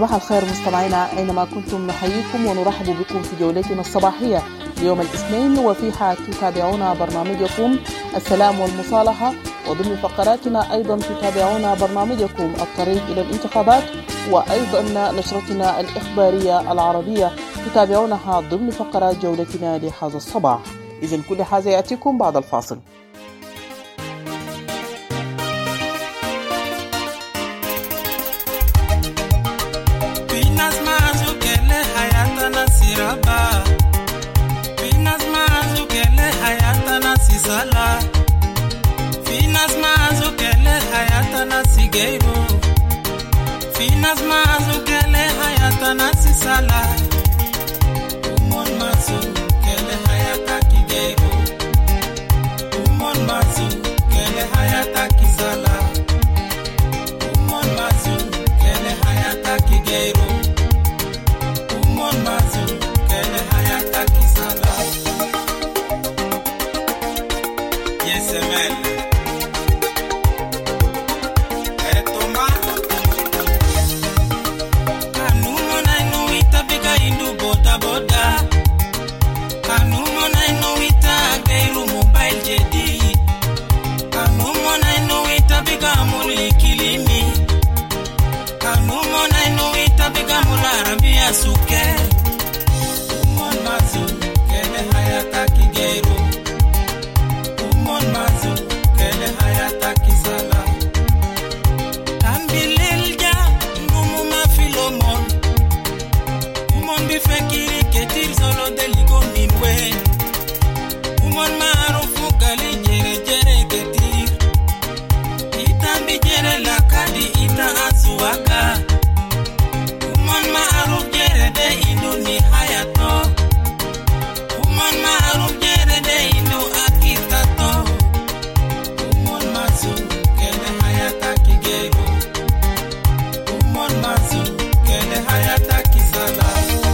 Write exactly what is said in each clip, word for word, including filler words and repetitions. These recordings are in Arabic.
صباح الخير مستمعينا أينما كنتم، نحييكم ونرحب بكم في جولتنا الصباحية اليوم الاثنين، وفيها تتابعون برنامجكم السلام والمصالحة، وضمن فقراتنا أيضا تتابعون برنامجكم الطريق إلى الانتخابات، وأيضا نشرتنا الإخبارية العربية تتابعونها ضمن فقرات جولتنا لهذا الصباح. إذن كل هذا يأتيكم بعد الفاصل. Sala Finas mazu kele hayata na sigeibo Finas mazu kele hayata na sisala Umon mazu kele hayata kigeibo Umon mazu kele hayata kisala Umon mazu kele hayata kigeibo Umon mazu kele hayata kisala Yes, man. Etoma. Kanumo na inuita biga indu boda boda. Kanumo na inuita gairu mobile jedi. Kanumo na inuita biga muli kilimi. Kanumo na inuita biga mula arabia suke. Umon mazu kele hayata kigeiru. Umon mazu kele hayata kisala Kambilelja ngumu mafilomon Umon bifekiri ketir zolo deligo minwe Umon maarufu gali jere jere ketir Ita bijere lakadi ita azuwaka Umon maaruf jere de indu ni hayato Umon maaruf jere de indu akitato Umon mazu kele hayata kigero Umon mazu kele hayata kisala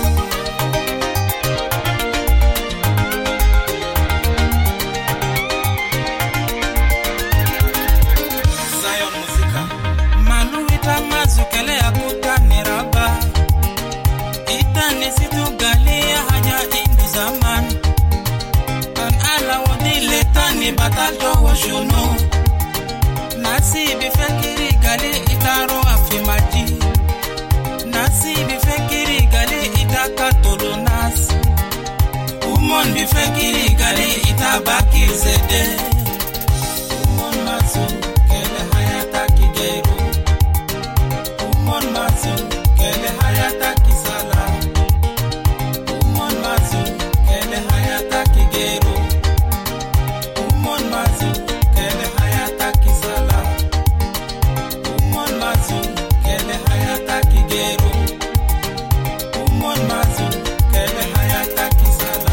Zion Muzika Manu ita mazu kele akuta neraba Ita nesitu galia haja indu zaman An ala wadi letani batal to washuno Nasi bifekiri gali itaro afimaji Nasi bifekiri gali itakatolo nas Umon bifekiri gali itabaki zede Umon mazu kele hayata kigero Umon mazu kele hayata kisala Umon mazu kele hayata kigero Umon mazu kele hayata kisala Umon mazu kele hayata kigero Umon mazu kele hayata kisala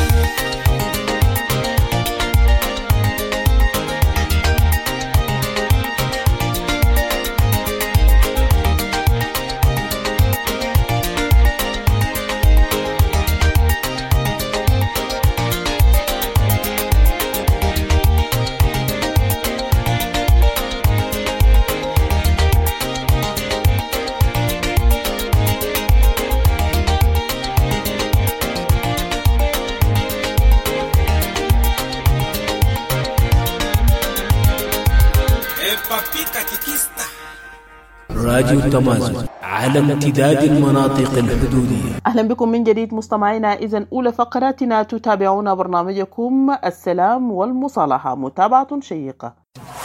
راديو تمازن على امتداد المناطق الحدودية. أهلا بكم من جديد مستمعينا. إذن أولى فقراتنا تتابعون برنامجكم السلام والمصالحة، متابعة شيقة.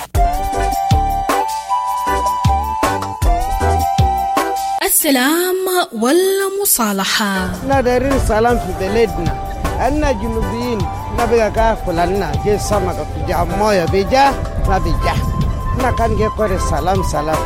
السلام والمصالحة. ندير السلام في بلدنا، أنا جنوبيين نبغى كافل لنا جي سمك في جامويا بيجا نبيجا نكان جيكور السلام سلام.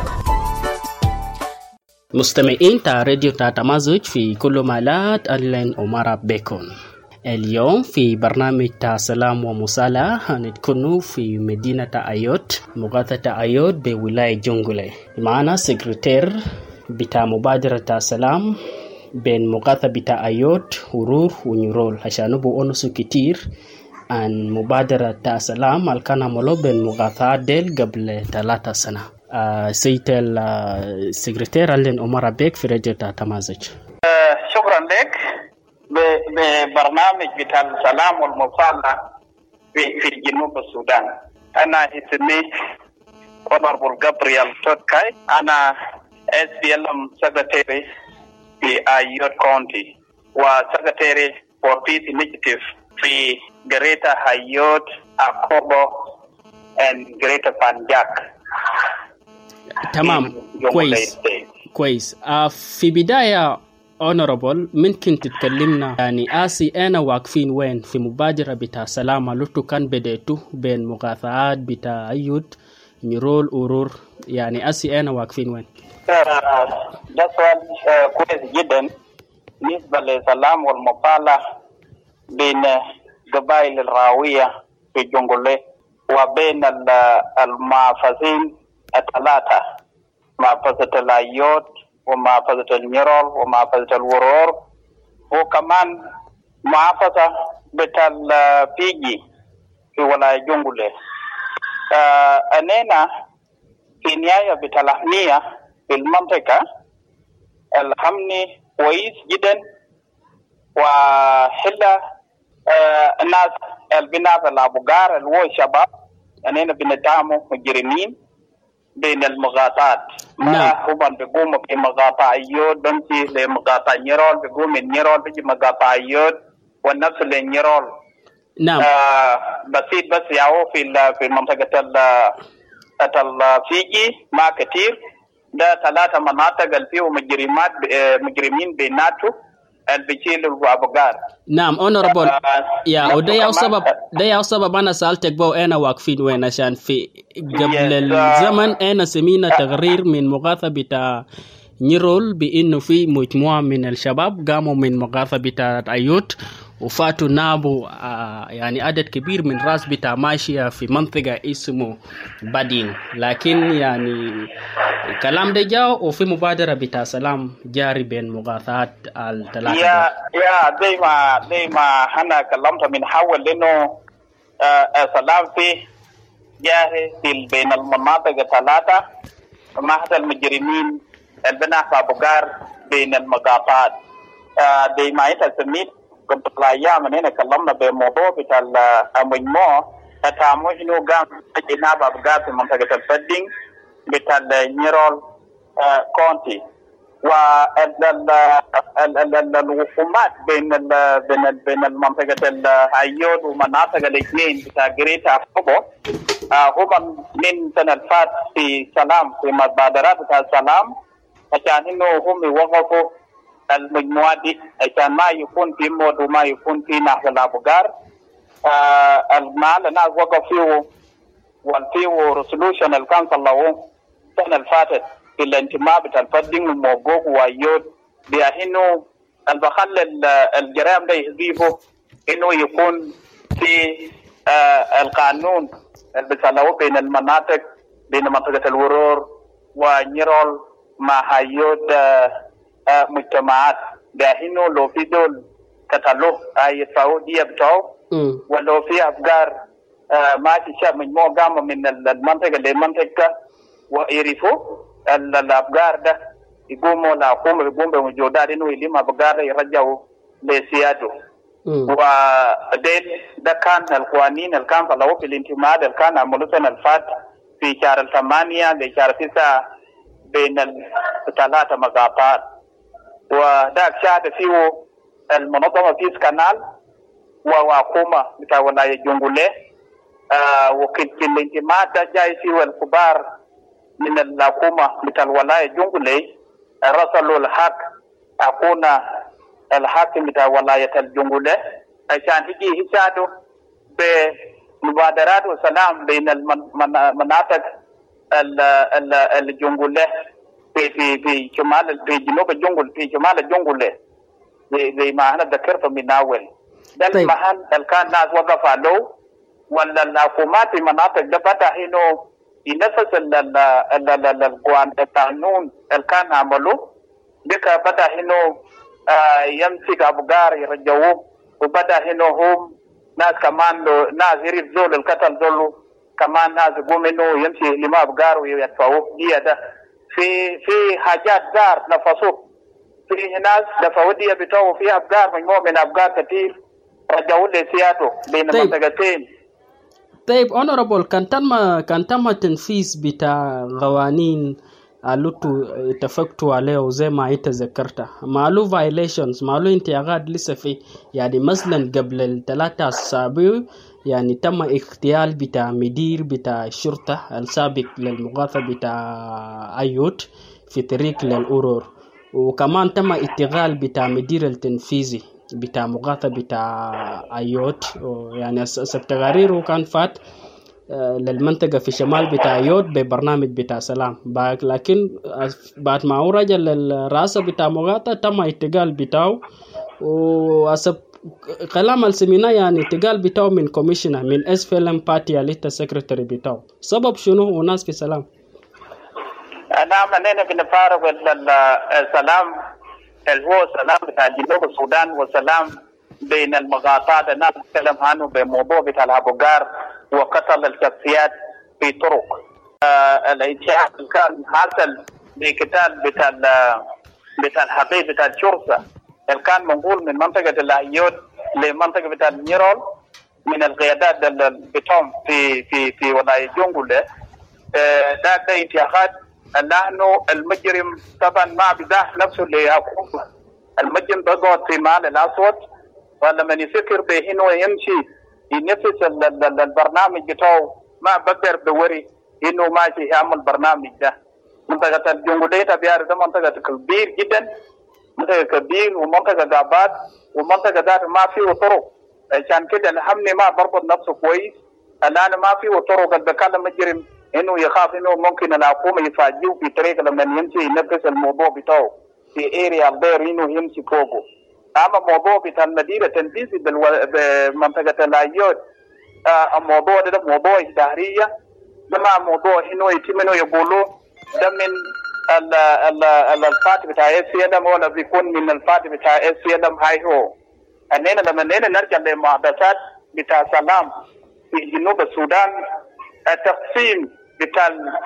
مستمعين تا راديو تا تمازج في كل مالات أهلا ومرحبا بكم. اليوم في برنامج تا سلام ومصالحة هنتكونوا في مدينة أيوت، مغاثة أيوت بولاية جونغولي. معنا سكرتير بتاع مبادرة تا سلام بين مغاثة بتاع أيوت ورور ونيرول عشان نبو أنسو كتير عن مبادرة تا سلام الكان عملو بين مغاثة ديل قبل ثلاثة سنة. سيد السكرتير ألين عمر بيك في راديو تمازج. شكرا لك. ببرنامج بتاع السلام والمصالحة في في جنوب السودان. أنا اسمي Honorable Gabriel Totkai. أنا إس بي إل إم Secretary في Ayot County و Secretary for Peace Initiative في Greater Ayot, Akobo and Greater Panjak. تمام كويس كويس. آه في بداية Honorable ممكن تتكلمنا يعني آسي أنا واقفين وين في مبادرة بتاع سلامة لتو كان بديتو بين مغاثات بتاع أيود نيرول أورور يعني آسي أنا واقفين وين؟ ده سؤال كويس جدا بالنسبة للسلام والمصالحة بين قبائل الراوية في جنجولة وبين المحافظين الثلاثة محافظة الأيود ومحافظة النيرول ومحافظة الورور وكمان محافظة بتاع الفيجي في ولاية جنجولة. آه أننا في نهاية بتاع الأهمية في المنطقة الأمني كويس جدا وحلا آه الناس البناء الأبوغار اللي هو الشباب أننا بندعموا مجرمين بين المغاطات. نعم. هم بيقوموا بمغاطة أيود بمشي لمغاطة نيرول بيقوم النيرول بيجي مغاطة أيود والنفس للنيرول. نعم. آه بسيط بس ياهو في في منطقة الفيجي ما كتير. ده ثلاثة مناطق اللي فيه مجرمات مجرمين بيناتو اللي بيشيلوا أبوغار. نعم honorable. آه يا وده يا سبب ده يا سبب أنا سألتك بو أنا واقفين وين عشان في قبل الزمن أنا سمينا تقرير من مغاثة بتاع نيرول بإنه في مجموعة من الشباب قاموا من مغاثة بتاع أيوت وفاتوا نابوا آه يعني عدد كبير من راس بتاع ماشية في منطقة اسمه بادين. لكن يعني الكلام ده جاء وفي مبادرة بتاع سلام جاري بين مغاثات الثلاثة. يا يا زي ما زي ما أنا كلمت من حول لأنه آه سلام في جاري بين المناطق الثلاثة مع المجرمين البناء أبوغار بين المغاطات. آه زي ما أنت سميت قبل الأيام أننا كلمنا بموضوع بتاع المجموعة تتعامل إنه قام جناب أبوغار في منطقة الفدين بتاع نيرول كونتي والوقومات بين بين بين المنطقة الأيود ومناطق الاثنين بتاع جريتا أكوبو هم من سنة فات في سلام في مبادرات بتاع سلام عشان إنه هم يوقفوا المجموعة دي عشان ما يكون في مود وما يكون في نحو الأبوغار. المال الناس وقفوا والفيو ريسولوشن اللي كان صلوه السنة اللي فاتت في الانتماء بتاع الفدين والموقوف وأيود بأنه البخل الجرائم ده يضيفه إنه يكون في آه القانون اللي بيصلوه بين المناطق بين منطقة الورور ونيرول مع أيود آه آه مجتمعات بأنه لو في دول كتلوه أي سعودية بتاعه ولو في أفكار آه ما تشاف مجموعة قامة من المنطقة لمنطقة ويعرفوا الأفكار ده يقوموا لحكومة يقوم بمجهودات إنه يلم أفكار يرجعوا لسياده. ودين ده كان القوانين اللي كان طلعوه في الانتماء اللي كان عملوه سنة الفات في شهر الثمانية لشهر تسعة بين الثلاثة مقاطعات. وده شهد فيه المنظمة فيس كانال وحكومة بتاع ولاية جنجولة آه وكل الانتماء ده جاي فيه الكبار من الحكومة بتاع ولاية جنجولة رسلوا الحق أكونا الحاكم بتاع ولاية الجنجولة عشان يجي يساعدوا بمبادرات وسلام بين المناطق الجنجولة في في في شمال في جنوب الجنجل في شمال الجنجولة زي ما أنا ذكرت من أول. ده المحل اللي كان الناس وقفوا له ولا الحكومات في مناطق ده بدأ إنه ينفذ القانون اللي كان عملوه بك بدأ إنه آه يمسك أبوغار يرجعوه وبدأ إنه هم ناس كمان ناس يريد زول القتل زول كمان ناس يقوم انه يمشي لما ابقار ويدفعوه دي ده في في حاجات دار نفسوه في ناس دفعوا دي بتوعه في ابقار مجموعه من ابقار كثير رجعوا لسياده بين المنطقتين. طيب honorable كان تم كان تم تنفيذ بتاع قوانين اللي اتفقتوا عليه زي ما انت ذكرتها، ما له violations ما له انتهاكات لسه في، يعني مثلا قبل الثلاثة السابع يعني تم اغتيال بتاع مدير بتاع الشرطة السابق للمغاثة بتاع أيوت في طريق للأورور، وكمان تم اتغال بتاع مدير التنفيذي بتاع مغاثة بتاع أيوت، يعني التقارير وكان فات للمنطقة في شمال بتاع أيوت ببرنامج بتاع سلام، لكن بعد ما هو رجل للرئاسة بتاع مغاثة تم اتغال بتاعه، وأسب كلام السمينار يعني اتقال بتاعه من كوميشنر من اس في ام بارتي اللي انت سكرتري بتاعه، سبب شنو وناس في سلام؟ نعم اننا بنفارق السلام اللي هو سلام بتاع جنوب السودان وسلام بين المقاطعات، الناس تتكلم عنه بموضوع بتاع الابوغار وقتل الشخصيات في طرق الانشاء كان حاصل بقتال بتاع بتاع الحقيقة بتاع الشرطة اللي كان منقول من منطقة الأيود لمنطقة بتاع النيرول من القيادات بتاعهم في في في ولاية جونغولة. ده ده انتهاكات لأنه المجرم طبعا ما بيزاح نفسه لحكومة، المجرم بيقعد في مال الأسود ولما يفكر بإنه يمشي ينفذ البرنامج بتاعه ما بقدر بوري إنه ماشي يعمل برنامج ده. منطقة الجونغولة تبيار ده منطقة كبير جدا، منطقة كبير ومنطقة غابات ومنطقة ذات ما فيه طرق، عشان كده الحمل ما بربط نفسه كويس. الآن ما فيه طرق، قد بكلم مجرم إنه يخاف إنه ممكن الحكومة يفاجئه في طريق لما يمشي ينفذ الموضوع بتاعه في اريا غير إنه يمشي فوقه. أما موضوع بتاع المدينة تنفيذي بمنطقة الأيود آه الموضوع ده موضوع إدارية، ده ما موضوع إنه يتم إنه يقولوا ده من ال ال الفاتح بتاع اس سي ام ولا بيكون من الفاتح بتاع اس سي ام. هاي هو اننا لما نينا نرجع لمحادثات بتاع سلام في جنوب السودان، التقسيم بتاع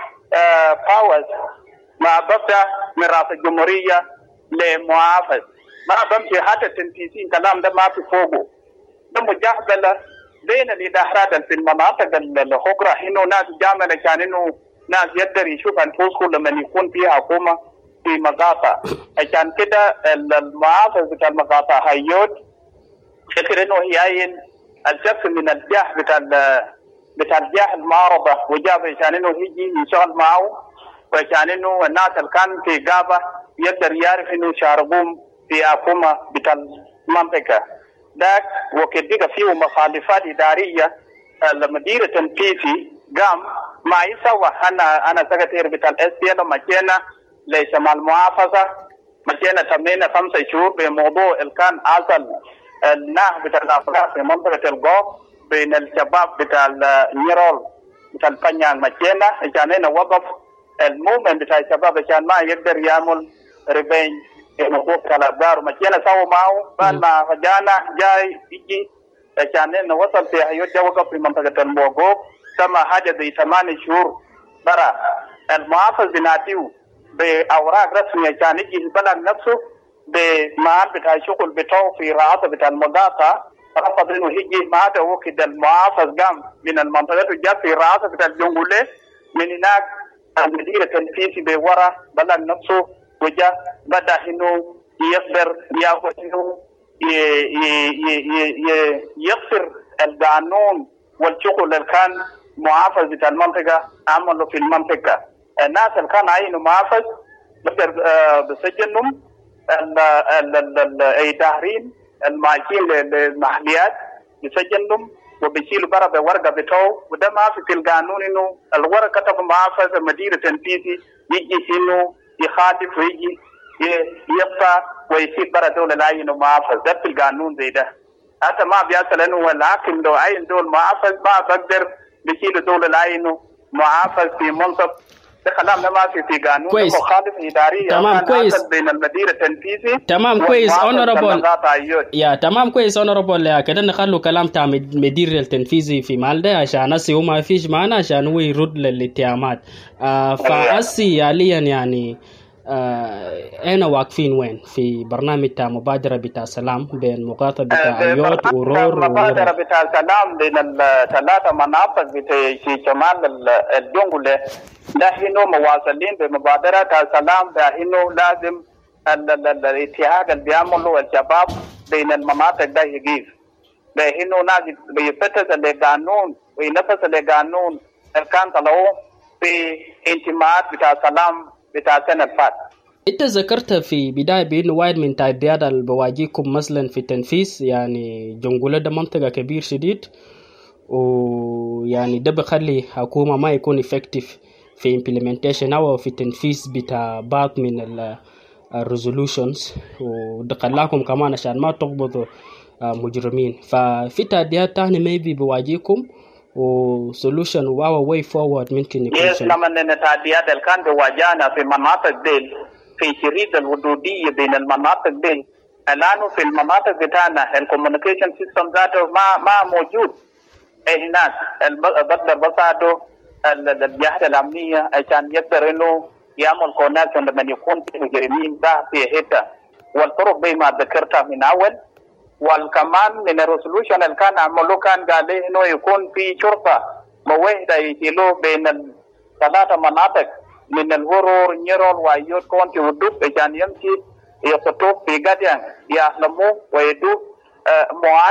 باورز ما ببدا من رئاسة الجمهورية لمحافظ ما بمشي حتى التنفيذي كلام ده ما في فوقه، ده مجهزة بين الإدارات في المناطق الأخرى إنه ناس جاملة كان إنه ناس يقدر يشوف أنفسهم لما يكون فيها حكومة في مقاطع. عشان كده المحافظ بتاع المقاطع هيود فكر إنه يعين الشخص من الجاه بتاع بتاع الجاه المعارضة وجاب عشان إنه يجي يشتغل معه، وعشان إنه الناس اللي كان في غابة يقدر يعرف إنه شاربهم في حكومة بتاع المنطقة. ده وكده فيه مخالفات إدارية المدير التنفيذي قام ما يسوى. أنا أنا سكرتير بتاع الاس بي ال مكينا لشمال المحافظة مكينا تمينا خمسة شهور بموضوع اللي كان أصل الناه بتاع الأفراد في منطقة الغوب بين الشباب بتاع النيرول بتاع الفنيان مكينا عشان نوظف المومن بتاع الشباب عشان ما يقدر يعمل ربين الموضوع بتاع الأبدار مكينا سووا معه. بعد ما رجعنا جاي يجي عشان نوصل في أيوة وقف في منطقة الموقوف تم حاجة زي ثمانية شهور برا المحافظ بناتيو بأوراق رسمية عشان يجي البلد نفسه بمعاد بتاع الشغل بتاعه في رئاسة بتاع المقاطعة، رفض إنه يجي ما هذا هو كده. المحافظ قام من المنطقة جاء في رئاسة بتاع الجنغولة من هناك المدير التنفيذي بورا بلد نفسه وجاء بدأ إنه يقدر يأخذ إنه يغفر القانون والشغل اللي كان محافظ بتاع المنطقة عملوا في المنطقة. الناس اللي كان عينوا محافظ بقدر بسجنهم الإداريين الماكين للمحليات بسجنهم وبيشيلوا برا بورقة بتوعه، وده ما في القانون إنه الورقة كتب محافظ المدير التنفيذي يجي إنه يخالف ويجي يبقى ويسيب برا دولة العين محافظ. ده في القانون زي ده حتى ما بيصل إنه الحاكم لو عين دول محافظ ما بقدر بيشيل دولة العين محافظ في منصب ده كلامنا ما في في قانون مخالف إداري تمام كويس بين المدير التنفيذي تمام كويس honorable يا تمام كويس honorable يا كده نخلو كلام تاع مدير التنفيذي في مالده عشان أسي هو ما فيش معنا عشان هو يرد للاتهامات آه فأسي حاليا يعني آه أنا واقفين وين في برنامج تاع مبادرة بتاع سلام بين مقاطعة بتاع أيوت ورور مبادرة بتاع سلام بين الثلاثة مناطق في شمال الجنوب ده هنا مواصلين بمبادرة تاع سلام ده هنا لازم الاتحاد اللي بيعملوا الشباب بين المناطق ده يجيب ده هنا لازم بيفتش القانون وينفذ القانون اللي كان طلعوه في انتماءات بتاع سلام بتاع السنة اللي فاتت. انت ذكرت في بداية بأنه واحد من التحديات اللي بواجهكم مثلا في التنفيذ يعني جنجولة ده منطقة كبير شديد ويعني ده بخلي حكومة ما يكون effective في implementation أو في تنفيذ بتاع بعض من ال resolutions ودخلناكم كمان عشان ما تقبضوا مجرمين ففي تحديات تانية maybe بواجهكم و solution و our way forward ممكن يكون yes لما التحديات اللي كان بواجهنا في مناطق دي في شريط الحدودية بين المناطق دي الآن في المناطق بتاعنا الكوميونيكيشن سيستم ذاته ما ما موجود هناك بدل بساعده الجهات الأمنية عشان يقدر إنه يعمل كونكشن لما يكون في مجرمين ده في حتة والطرق زي ما ذكرتها من أول والكمان من الريسولوشن اللي كان عملوه كان قال إنه يكون في شرطة موحدة يشيلوا بين الثلاثة مناطق من الورور نيرول وأيوت كونتي ودوب عشان يمشي يخطوه في قديان يعلموا ويدوب مواد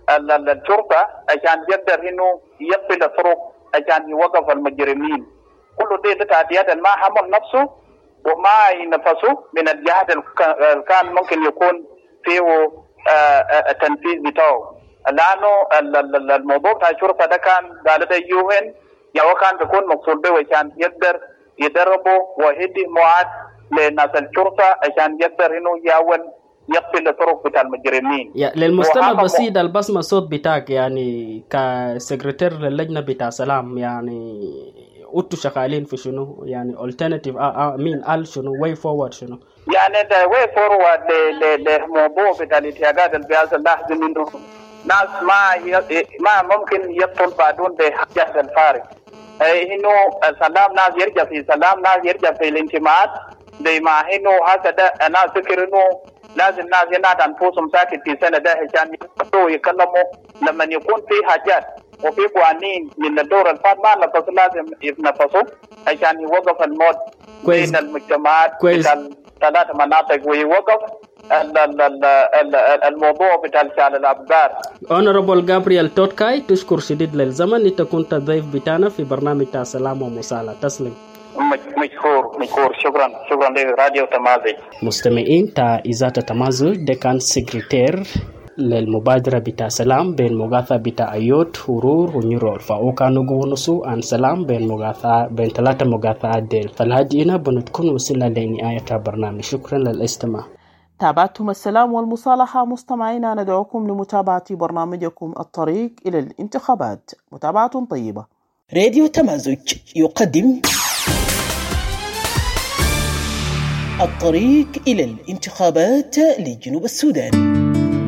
الشرطة عشان يقدر إنه يقفل الطرق عشان يوقف المجرمين كل دي تعديات ما حمل نفسه وما ينفسه من الجهات اللي كان ممكن يكون فيه التنفيذ بتاعه لأنه الموضوع بتاع الشرطة ده كان قال ده يوهن يا كان بيكون مقصود به عشان يقدر يدربوا ويدي مواد لناس الشرطة عشان يقدر إنه ياول يقفل الطرق بتاع المجرمين. للمستمع بسيط البصمة صوت بتاعك يعني كسكرتير للجنة بتاع سلام يعني أنتوا شغالين في شنو يعني alternative آه مين قال شنو way forward شنو؟ يعني ده way forward للموضوع بتاع الاتحادات اللي بيحصل لازم إنه ناس ما ما ممكن يدخل بعدون بحاجات الفارق. إنه السلام ناس يرجع في سلام ناس يرجع في الانتماءات زي ما إنه هذا أنا أفكر إنه لازم ناس ينادى أنفسهم ساكت في سنة ده عشان يقدروا يكلموا لما يكون في حاجات وفي قوانين من الدور الفات ما نفسه لازم يتنفسوا عشان يوقف الموت بين المجتمعات بتاع ثلاث مناطق ويوقف الموضوع بتاع شال الأبقار. Honorable Gabriel توتكاي تشكر شديد للزمن انت كنت ضيف بتاعنا في برنامج تاع سلام ومصالحة تسلم. مشكور مشكور شكرا شكرا لراديو تمازج. مستمعين تا إذاعة تمازج ده كان سكرتير للمبادرة بتاع سلام بين مغاثة بتاع أيوت ورور ونيرول فأوكانو قونسو عن سلام بين مغاثة بين ثلاثة مغاثات ديل فالهادينا بنتكون وصلنا لنهاية برنامج. شكرا للاستماع. تابعتم السلام والمصالحة مستمعينا ندعوكم لمتابعة برنامجكم الطريق إلى الانتخابات. متابعة طيبة. راديو تمازج يقدم الطريق إلى الانتخابات لجنوب السودان.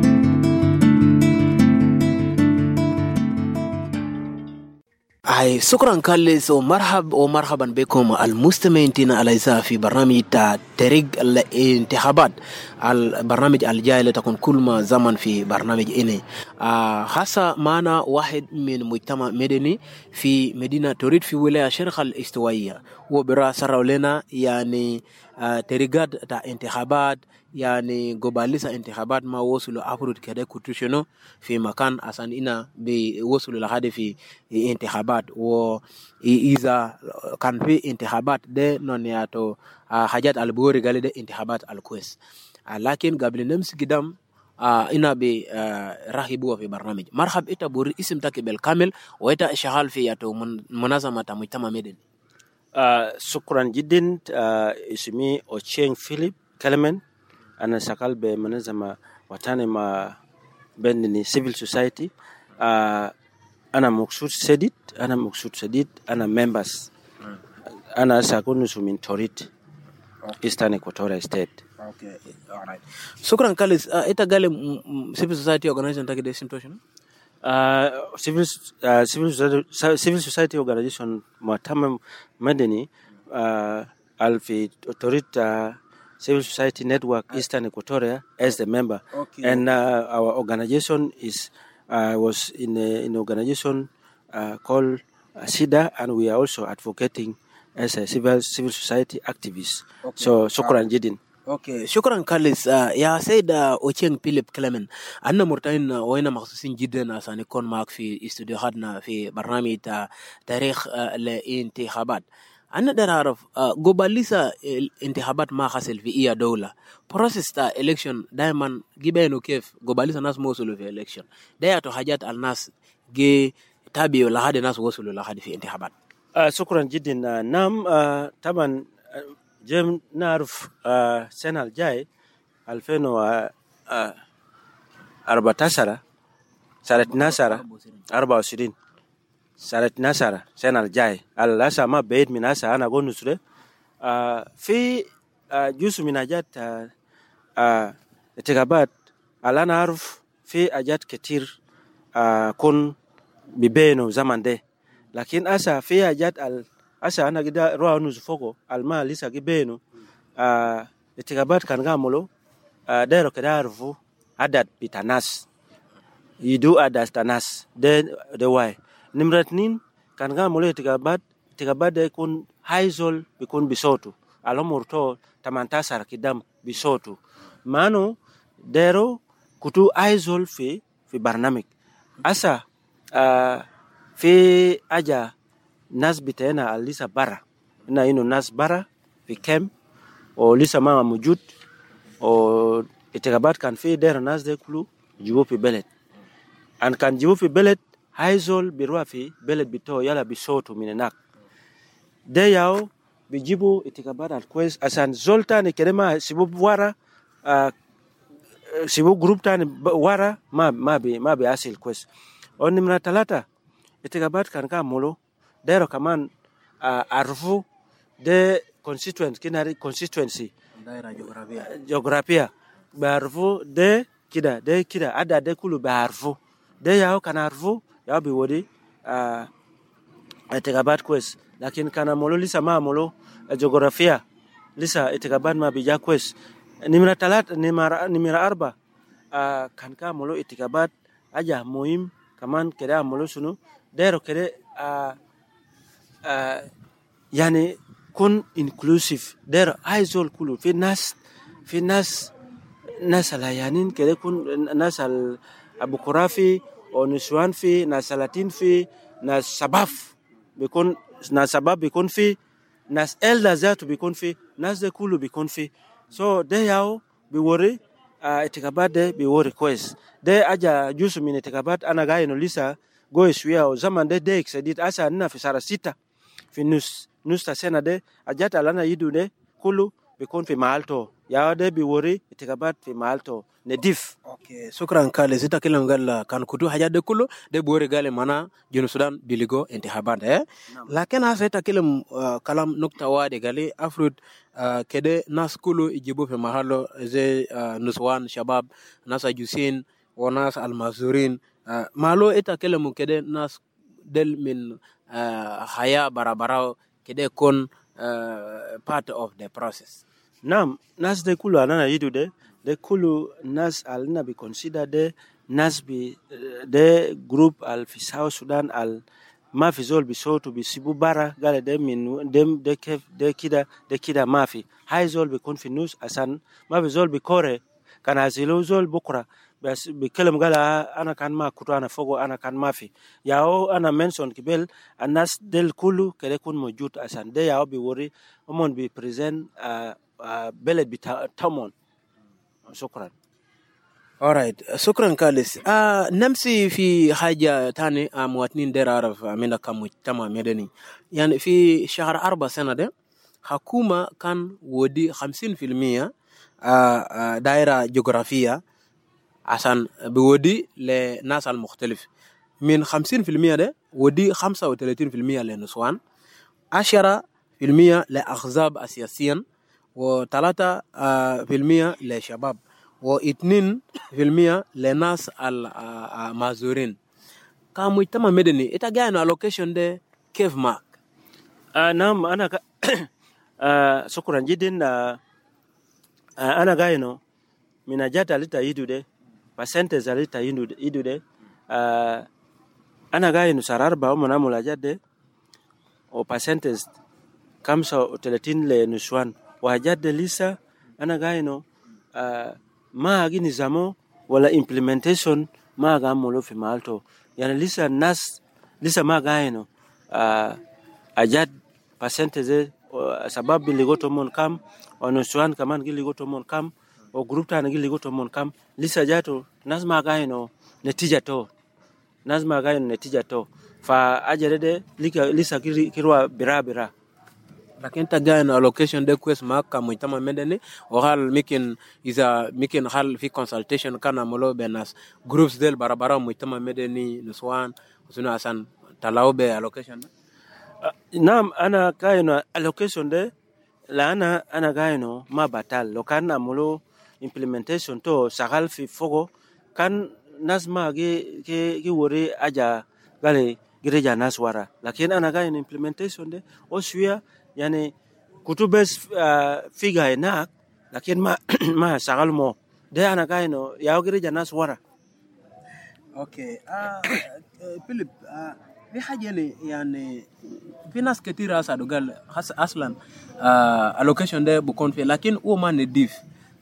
هاي شكرا كاليس ومرحب ومرحبا بكم المستمعين على في برنامج طريق الانتخابات. البرنامج الجاي لتكون كل ما زمن في برنامج إني آه خاصة معنا واحد من مجتمع مدني في مدينة توريد في ولاية الشرق الاستوائية وبرا سروا لنا يعني آه طريقات تا انتخابات يعني قباليسة انتخابات ما وصلوا أفرود كده كتوشنو في مكان أصلا إنا بيوصلوا لحد في انتخابات وإذا كان في انتخابات ده نونياتو حاجات البوري قال ده انتخابات الكويس لكن قبل نمس قدام إنا برحبوا في برنامج. مرحب إتا بوري اسم تاكي بالكامل وإتا شغال في ياتو منظمة مجتمع مدني. شكرا جدا. اسمي أوتشين فيليب كلمن أنا شغال بمنظمة وطني ما بينني civil society. أنا مقصود سديد أنا مقصود سديد أنا members أنا سأكون من توريد Eastern Equatoria State. Okay, all right. Shukran Kalis. Uh, ita gale civil society organization take the situation? Uh, civil uh, civil society, civil society organization Muatama Madeni uh, Alfi Autorita Civil Society Network Eastern Equatoria as the member. Okay. And uh, our organization is uh, was in a, in organization uh, called uh, SIDA, and we are also advocating as a civil civil society activist. Okay. So shukran jidin. Okay, shukran Kalis. Uh, ya said uh, Ochieng Philip Clement. Anna murtain uh, waina maksusin jiddan asani kon maak fi studio hadna fi barnami ta tarikh uh, al-intikhabat. أنا در أعرف قباليسا انتخابات ما حصل في إيا دولة process تا election دائما جيبينو كيف قباليسا ناس موصلوا في election دايتو حاجات الناس جي تابعوا لحد ناس وصلوا لحد في انتخابات. آه شكرا جدا. نعم آه طبعا جم نعرف آه سنة الجاي ألفين وأربعة عشر سنة نصر أربعة وعشرين سنة نصر سنة الجاي الأسا ما بعيد من أسا أنا أقول نسره آه في آه جزء من أجات آه آه انتخابات اللي أنا أعرف في أجات كتير آه كون بيبينو زمان ده لكن أسا في أجات ال أسا أنا كده روح نزفوكو الماء لسه بيبينو آه انتخابات كان قاملو آه دايرو كده أعرفو عدد بتناس يدو عدد تناس ده ده واي Nimratnin kan ga mole tigabat tigabat de kun haizol bikun bisotu alomurto tamantasar kidam bisotu mano dero kutu haizol fi fi barnamik asa uh, fi aja nas bitena alisa bara na ino nas bara fi kem o lisa mama mujud o tigabat kan fi dero nas de kulu jibo fi belet an kan jibo fi belet haizol birua fi belet bito yala bisotu minenak de yao bijibu itikabat alquest asan zolta ni kerema sibu wara uh, sibu group tani wara ma ma bi ma bi asil quest on nimna talata itikabat kan ka molo dero kaman uh, arfu de constituent kinari constituency daira geografia geografia barfu de kida de kida ada de kulu barfu de yao kan arfu ya bi wodi uh, itikabat quest lakin kana molo lisa ma molo uh, geografia lisa itikabat ma bija quest nimra talat nimara nimra arba uh, kan ka molo itikabat aja muhim kaman keda molo sunu dero kede uh, uh, yani kun inclusive dero aizol kulu fi nas fi nas nas alayanin kede kun nas al abu kurafi o niswan fi na salatin fi na sabaf bikun na sabab bikun fi nas elda zatu bikun fi nas de kulu bikun fi so de yao bi wori uh, itikabat de bi wori quest de aja jusu min itikabat ana gaye no lisa go iswia o zaman de de exedit asa na fi sara sita fi nus nusta sena de ajata lana yidu de kulu bikun fi maalto ya de bi wori itikabat fi maalto nedif. Okay, shukran kale zita kila ngala kan kutu haja de kulo de bore gale mana junu Sudan biligo intihabat eh lakin asa ita kila uh, kalam nukta wade gale afrod uh, kede nas kulo ijibu fe mahalo ze uh, nuswan shabab nasa jusin wa nas almazurin uh, malo ita kila mu kede nas del min uh, haya barabara kede kon uh, part of the process. Nam nas de kulu anana yidu de de kulu nas alna be consider de nas be de group al fi South Sudan al mafi zol bi sotu bi sibu bara gale de min dem de kef de kida de kida mafi hay zol bi kon fi nus asan mafi zol bi kore kana zilo zol bukra bas bi kelam gala ana kan ma kutu ana fogo ana kan mafi yao ana mention kibel anas del kulu kede kun mojut asan de yao bi wori omon bi present uh, uh, belet bi tamon. شكرا. Alright, شكرا كالس. آه نمسي في حاجة تاني آه مواطنين دير عرف من كمجتمع مدني. يعني في شهر أربع سنة ده حكومة كان ودي خمسين في المية آه آه دائرة جغرافية عشان بودي لناس المختلف. من خمسين في المية ده ودي خمسة وثلاثين في المية لنسوان. عشرة في المية لأحزاب السياسيين وثلاثة في المية لشباب واثنين في المية لناس المعذورين. كمجتمع مدني إتجاهنا allocation ده كيف معك؟ آه نعم أنا ك... آه شكرا جدا. آه آه أنا جاينو من أجات alita يدو ده percentage alita يدو يدو ده آه أنا جاينو سراربا ومن أمول أجات ده و percentage خمسة وثلاثين لنسوان وأجات ده لسه أنا جاينو آه ما أجي نظامه ولا implementation ما أجامله في مالتو يعني لسه الناس لسه ما جاينو آه أجاد percentage sababu biligoto mon kam wanusuan kaman giligoto mon kam o group ta giligoto mon kam lisa jato nazma gaino netija to nazma gaino netija to fa ajerede lisa kirwa bira bira لكن تجاهنا allocation ده كويس معك كمجتمع مدني وهل ممكن إذا ممكن هل في consultation كان عملوا بيناس groups ديل برا برا مجتمع مدني نسوان وسنا عشان تلاو به allocation ده نعم أنا كاينو allocation ده لا أنا أنا كاينو ما بطل لو كان عملوا implementation تو شغال في فوقه كان ناس ما جي جي جي وري أجا قالي gereja nas wara lakini ana gani implementation de oswia yani kutubes uh, figa enak lakini ma ma sagal mo de ana gani no ya gereja nas wara. Okay ah uh, Philip uh, في حاجة يعني في ناس كتير أسعدوا قال أصلاً allocation ده بكون فيه لكن هو ما نديف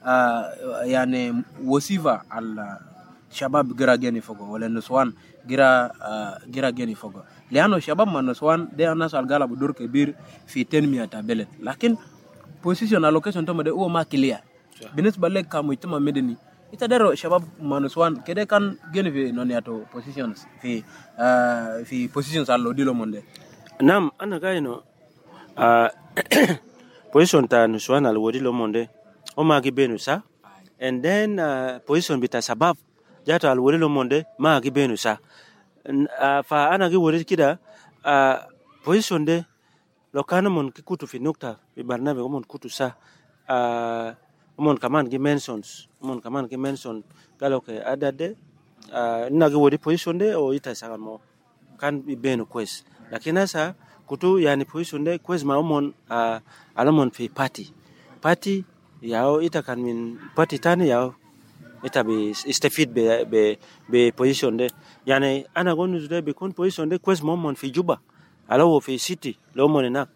يعني وصيفة على شباب جرا جاني فوقه ولا نسوان جرا جرا جاني فوقه لأنه شباب ما نسوان ده الناس الجالة بدور كبير في تنمية تبلد لكن position allocation تما ده هو ما كليا بالنسبة لك كمجتمع مدني itadero shabab manuswan kede kan gene fi noniato positions fi uh, fi positions allo dilo monde nam ana gaino uh, position ta nuswan allo dilo monde o magi benu sa and then uh, position bita sabab jato allo dilo monde magi benu sa uh, fa ana gi wori kida uh, position de lokana mon kikutu fi nukta bi barnabe mon kutu sa uh, mon kaman gi mentions mon kaman gi mention galo ke adade uh, na gi wodi position de o ita sagan mo kan bi beno quest lakini sa kutu yani position de quest ma mon uh, alamon fi party party yao ita kan min party tani yao ita bi istafid be be be position de yani ana gonu de be kon position de quest mo mon fi Juba alo fi city lo mon na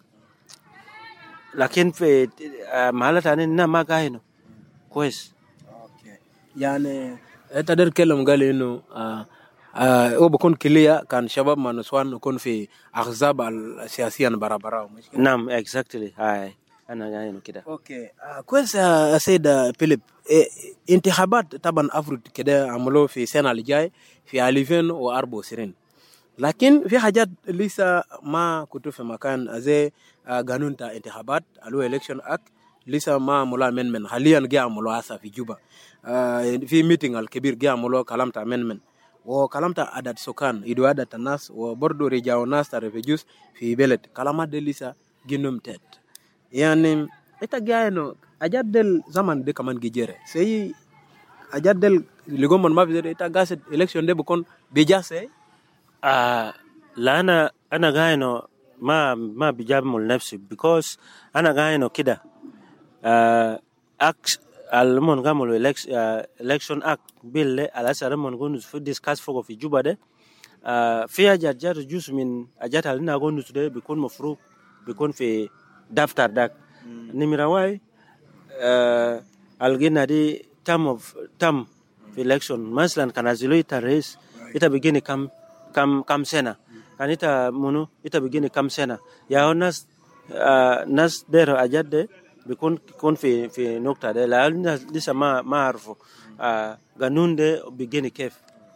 lakini fi uh, mahala tani na magaino كويس. اوكي يعني تقدر تكلم قال انه آه آه هو بكون كليا كان شباب ما نسوان يكون في احزاب السياسيه برا برا نعم اكزاكتلي هاي انا يعني كده. اوكي آه كويس يا سيد فيليب إيه انتخابات طبعا افرض كده عملوه في السنه اللي جاي في ألفين وأربعة وعشرين لكن في حاجات لسه ما كنت في مكان زي آه قانون تاع انتخابات الو election act لسه ما ملا من من حاليا جاء ملا هسه في جوبا آه في ميتينغ الكبير جاء ملا كلام تاع من من وكلام تاع عدد سكان يدو عدد الناس وبرضه رجعوا ناس تاع ريفيجوس في بلد كلامات دي لسه جنوم تات يعني إنت جاي إنه أجدل زمان ده كمان جيجرة سي أجدل لقوم من ما بيصير إنت قاعد election ده بكون بيجاسة آه لا أنا أنا جاي إنه ما ما بيجامل نفسي because أنا جاي إنه كده uh, act almon gamolo election uh, election act bill ala saramon gonus fu discuss for fi Juba de uh, fi ajat jat jus min ajat alina gonus de bikon mafru bikon fi daftar dak mm. nimirawai uh, algina di term of term fi election maslan kanazilo ita race right. Ita begini kam kam kam sena mm. kanita munu ita begini kam sena ya nas uh, nas dero ajat de بيكون يكون في في نقطة ده لأن لسه ما ما أعرفه آه قانون ده بيجيني كيف.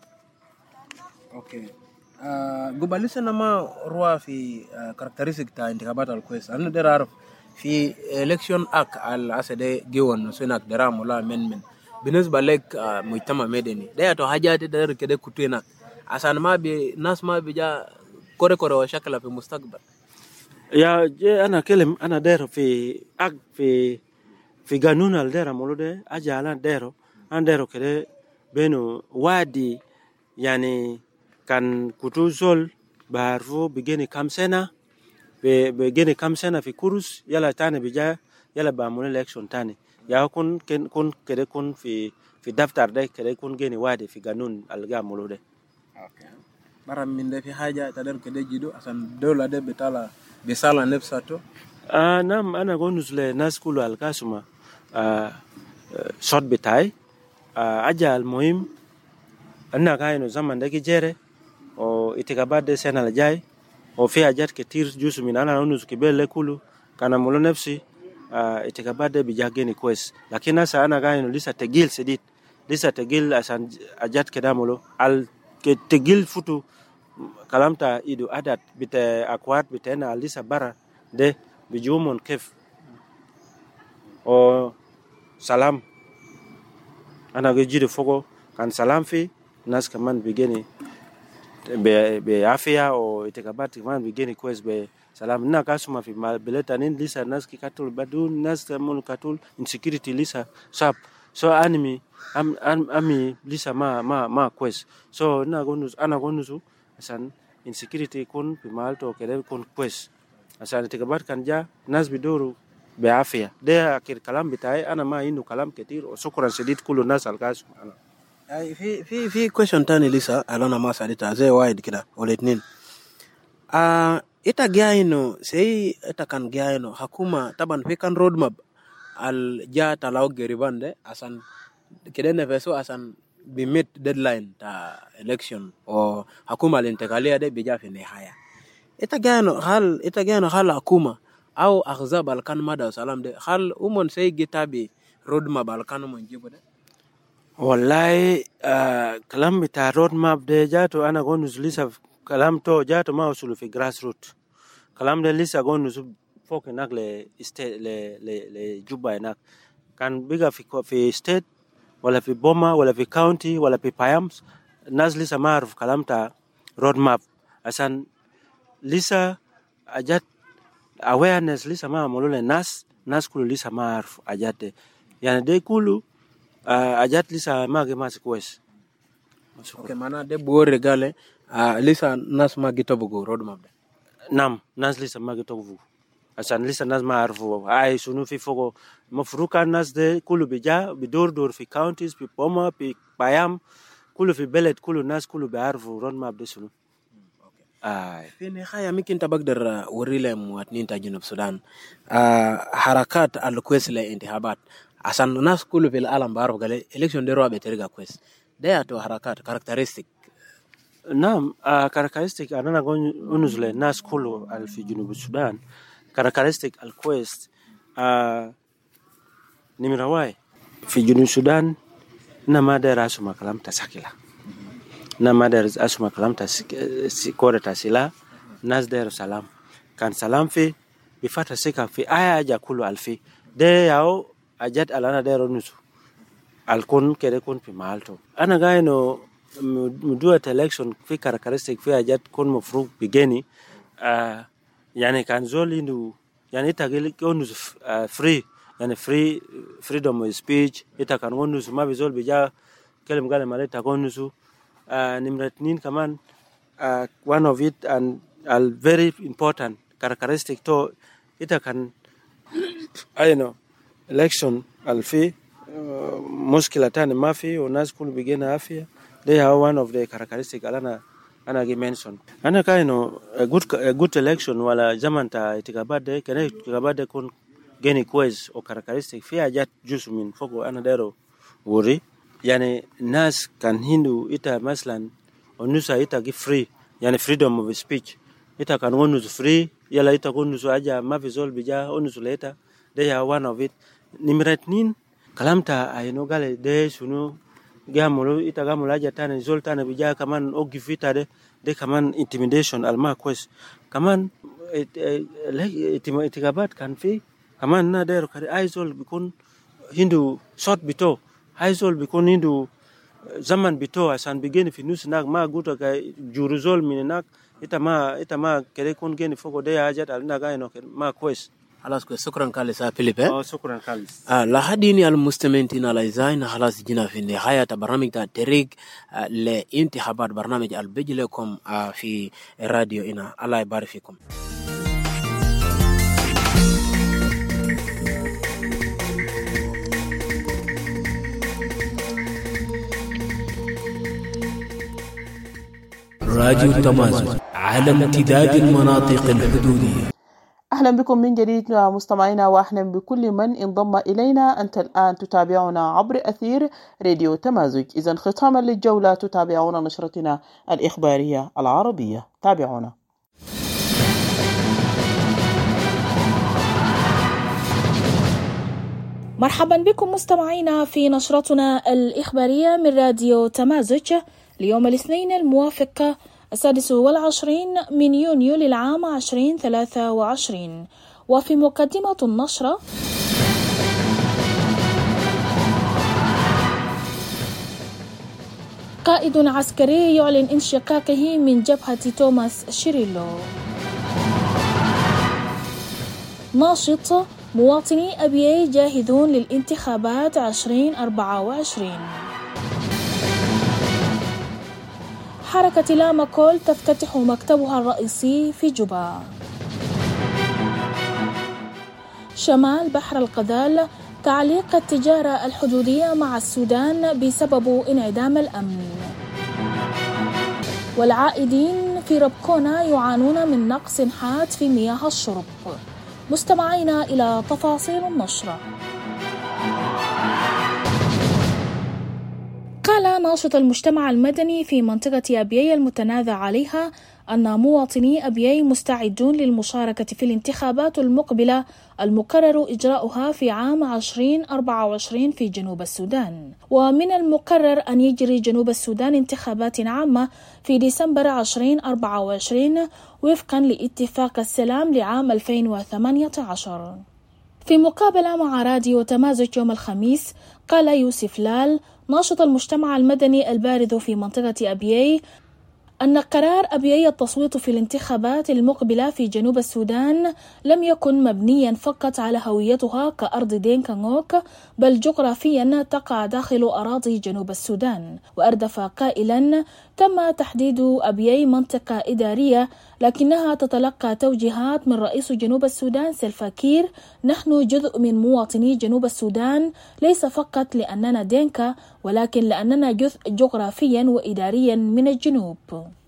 أوكي. آه قبل لسه نما روا في كاركترستيك تاع انتخابات الكويس أنا ده أعرف في election act على أساس جوان سناك درام ولا من من بالنسبة لك آه مجتمع مدني ده تو حاجات ده كده كتيرنا عشان ما بي ناس ما بيجا كورة كورة وشكلها في المستقبل. Ya je ana kelem ana dero fi ag fi fi ganun al dera mulude aja ala dero an dero kede beno wadi yani kan kutu zol barfu bigeni kamsena be begeni kamsena fi kurus yala tane bija yala ba mun election tane ya kun ken kun kede kun fi fi daftar de kede kun geni wadi fi ganun alga mulude. Okay. Bara minde fi haja tader kede jido asan dola de betala besala nefsato. Ah nam ana gonusle naskulu alkasuma ah short betai ah aja al muhim anna kaino zaman da kijere o itikabade sena la jai o fi hajat ketir jusu min ana unus kibele kulu kana mulo nafsi uh, itikabade bijageni kwes lakini sasa ana kaino lisa tegil sedit lisa tegil asan ajat kedamulo al tegil futu kalamta idu adat bite akwat bitena lisa bara de bijumon kef o salam ana gejide fogo kan salam fi nas kaman bigeni be be afya o itikabati kaman bigeni kwes be salam na kasuma fi beleta nin lisa nas ki katul badun nas mun katul insecurity lisa sap so anime am, am ami lisa ma ma ma kwes so na gonus ana gonusu asan insecurity kun fi malto kede kun kwes asan itikabat kan ja nas biduru be afya de akir kalam bitai ana ma inu kalam ketir o sokran sedit kulu nas alkas ana ai fi fi fi question tani lisa alona ma salita ze wide kida oletnin ah ita gaino sei ita kan gaino hakuma taban fi kan roadmap al ja talaw geribande asan kidene feso asan be meet deadline ta election o hakuma lentekalia de bija fi nihaya ita gaino hal ita gaino hal hakuma au akhzab al kan mada salam de hal umon sei gitabi roadmap al kan mon jibo de wallahi uh, kalam bita roadmap de jato ana gonus lisa kalam to jato ma usulu fi grassroots kalam de lisa gonus fok nak le state le le le juba nak kan biga fi fi state wala fi boma wala fi county wala fi payams nas lisa maruf kalam ta roadmap asan lisa ajat awareness lisa ma molole nas nas kulu lisa maruf ajate yani de kulu uh, ajat lisa mage mas kwes. Okay, mana de bore gale uh, lisa nas mage tobugo roadmap de. Nam nas lisa mage tobugo. Asan lisa nas ma arfu ay sunu fi fogo mafruka nas de kulu bija bidur dur fi counties fi poma fi payam kulu fi belet kulu nas kulu be arfu roadmap de sunu. Ay fini khaya mikin tabagdar warile muwatnin ta junub Sudan uh, harakat al kwesle intihabat asan nas kulu fil alam baro gale election de roabe terga quest de ato harakat characteristic nam uh, characteristic anana gonuzle nas kulu al fi junub Sudan characteristic al quest uh, nimirawai fi junub Sudan na madara asuma kalam tasakila na madara asuma kalam tasikore tasila nas der salam kan salam fi bifata sika fi aya ja kulu alfi de yao ajat alana dero nusu alkon kede kon fi malto ana gaino mudua election fi characteristic fi ajat kon mafru bigeni uh, yani kan zolindu yani tageli konus uh, free yani free freedom of speech ita kan konus ma bizol bija kelem gale maleta konusu uh, nimratnin kaman uh, one of it and al very important characteristic to ita kan I know election alfi uh, muskila tani mafi unas kulu bigena afya they are one of the characteristic alana ana ge mention ana kaino a good a good election wala zamanta itikabade kene itikabade kun geni quiz o characteristic fi ajat jusu min foko ana dero wori yani nas kan hindu ita maslan onusa ita gi free yani freedom of speech ita kan onus free yala ita onus aja mavizol bija onus leta they are one of it nimratnin kalamta ayno gale de sunu gamolo ita gamolo aja tane zoltana bija kaman ogifita de de kaman intimidation alma quest kaman itikabat kan fi kaman na der kare aizol bikun hindu short bito aizol bikun hindu zaman bito asan begin fi nus nak ma guto ka juruzol min nak ita ma ita ma kere kun geni fogo de hajat alina gaino ma كويس. خلاص كويس شكرا كالس فيليب. اه شكرا كالس. آه لحديني المستمعين على زين خلاص جينا في نهاية برنامج تريق آه لانتخابات برنامج البيجي لكم آه في راديو هنا. الله يبارك فيكم. راديو تمازن على امتداد المناطق الحدودية. أهلا بكم من جديد مستمعينا، وأهلا بكل من انضم إلينا. أنت الآن تتابعنا عبر أثير راديو تمازج. إذن ختاما للجولة تتابعون نشرتنا الإخبارية العربية. تابعونا. مرحبا بكم مستمعينا في نشرتنا الإخبارية من راديو تمازج ليوم الاثنين الموافق السادس والعشرين من يونيو للعام عشرين ثلاثة وعشرين. وفي مقدمة النشرة: قائد عسكري يعلن انشقاقه من جبهة توماس شيريلو. ناشط: مواطني أبيي جاهزون للانتخابات عشرين أربعة وعشرين. حركة لاماكول تفتتح مكتبها الرئيسي في جوبا. شمال بحر الغزال: تعليق التجارة الحدودية مع السودان بسبب انعدام الأمن. والعائدين في ربكونا يعانون من نقص حاد في مياه الشرب. مستمعينا إلى تفاصيل النشرة. قال ناشط المجتمع المدني في منطقة أبيي المتنازع عليها أن مواطني أبيي مستعدون للمشاركة في الانتخابات المقبلة المقرر إجراؤها في عام عشرين أربعة وعشرين في جنوب السودان. ومن المقرر أن يجري جنوب السودان انتخابات عامة في ديسمبر عشرين أربعة وعشرين وفقا لاتفاق السلام لعام ألفين وثمانية عشر. في مقابلة مع راديو تمازج يوم الخميس، قال يوسف لال ناشط المجتمع المدني البارز في منطقة أبيي أن قرار أبيي التصويت في الانتخابات المقبلة في جنوب السودان لم يكن مبنيا فقط على هويتها كأرض دينكا نوك، بل جغرافيا تقع داخل أراضي جنوب السودان. وأردف قائلا: تم تحديد أبيي منطقة إدارية، لكنها تتلقى توجيهات من رئيس جنوب السودان سلفا كير. نحن جزء من مواطني جنوب السودان، ليس فقط لأننا دينكا، ولكن لأننا جزء جغرافيا وإداريا من الجنوب.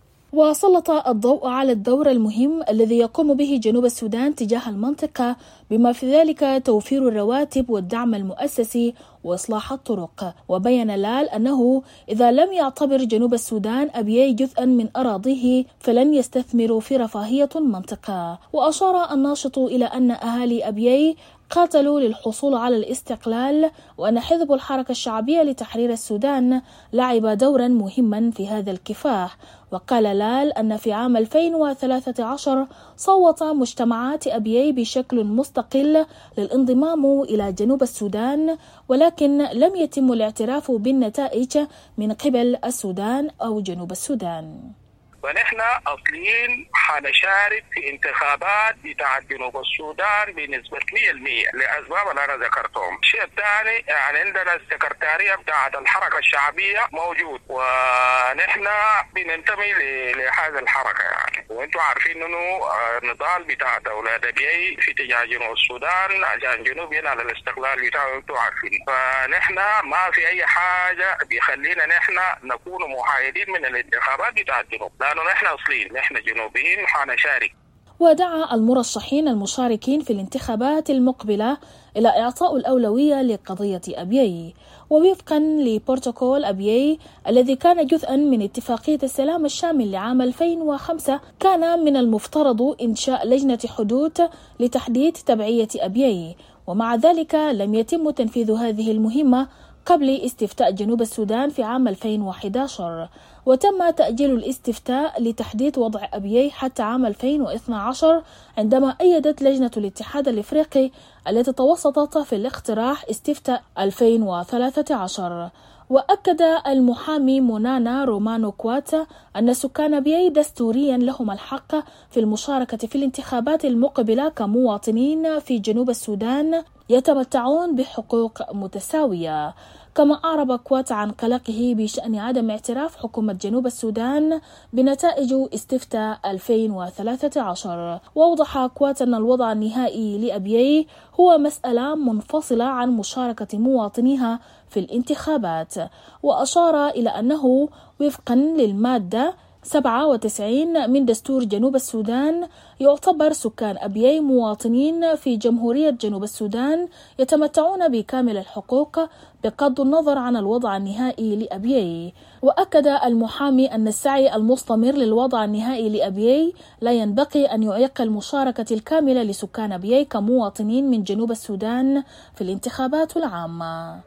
وسلط الضوء على الدور المهم الذي يقوم به جنوب السودان تجاه المنطقة، بما في ذلك توفير الرواتب والدعم المؤسسي وإصلاح الطرق. وبين لال أنه إذا لم يعتبر جنوب السودان أبيي جزءا من أراضيه فلن يستثمروا في رفاهية المنطقة. وأشار الناشط إلى أن أهالي أبيي قاتلوا للحصول على الاستقلال، وأن حزب الحركة الشعبية لتحرير السودان لعب دورا مهما في هذا الكفاح. وقال لال أن في عام ألفين وثلاثة عشر صوت مجتمعات أبيي بشكل مستقل للانضمام إلى جنوب السودان، ولكن لم يتم الاعتراف بالنتائج من قبل السودان أو جنوب السودان. ونحن أصليين حنشارك في انتخابات بتاعت جنوب السودان بنسبة مية بالمية لأسباب اللي أنا ذكرتهم. الشيء الثاني يعني عندنا السكرتارية بتاعت الحركة الشعبية موجود، ونحن بننتمي لهذه الحركة يعني، وانتم عارفين إنه النضال بتاع دولة أبيي في اتجاه جنوب السودان عشان جنوب ينال الاستقلال بتاعه، انتم عارفين. فنحن ما في أي حاجة بيخلينا نحن نكون محايدين من الانتخابات بتاعت جنوب، لأنه نحن أصليين، نحن جنوبيين حنشارك. ودعا المرشحين المشاركين في الانتخابات المقبلة إلى إعطاء الأولوية لقضية أبيي. ووفقا لبروتوكول أبيي الذي كان جزءا من اتفاقية السلام الشامل لعام ألفين وخمسة، كان من المفترض إنشاء لجنة حدود لتحديد تبعية أبيي، ومع ذلك لم يتم تنفيذ هذه المهمة قبل استفتاء جنوب السودان في عام ألفين وأحد عشر، وتم تأجيل الاستفتاء لتحديد وضع أبيي حتى عام ألفين واثني عشر، عندما أيدت لجنة الاتحاد الإفريقي التي توسطت في الاقتراح استفتاء ألفين وثلاثة عشر. وأكد المحامي مونانا رومانو كواتا أن سكان بيي دستوريا لهم الحق في المشاركة في الانتخابات المقبلة كمواطنين في جنوب السودان يتمتعون بحقوق متساوية. كما أعرب كواتا عن قلقه بشأن عدم اعتراف حكومة جنوب السودان بنتائج استفتاء ألفين وثلاثة عشر. وأوضح كواتا أن الوضع النهائي لأبيي هو مسألة منفصلة عن مشاركة مواطنيها في الانتخابات، وأشار إلى أنه وفقا للمادة سبعة وتسعين من دستور جنوب السودان يعتبر سكان أبيي مواطنين في جمهورية جنوب السودان يتمتعون بكامل الحقوق بغض النظر عن الوضع النهائي لأبيي. وأكد المحامي أن السعي المستمر للوضع النهائي لأبيي لا ينبغي أن يعيق المشاركة الكاملة لسكان أبيي كمواطنين من جنوب السودان في الانتخابات العامة.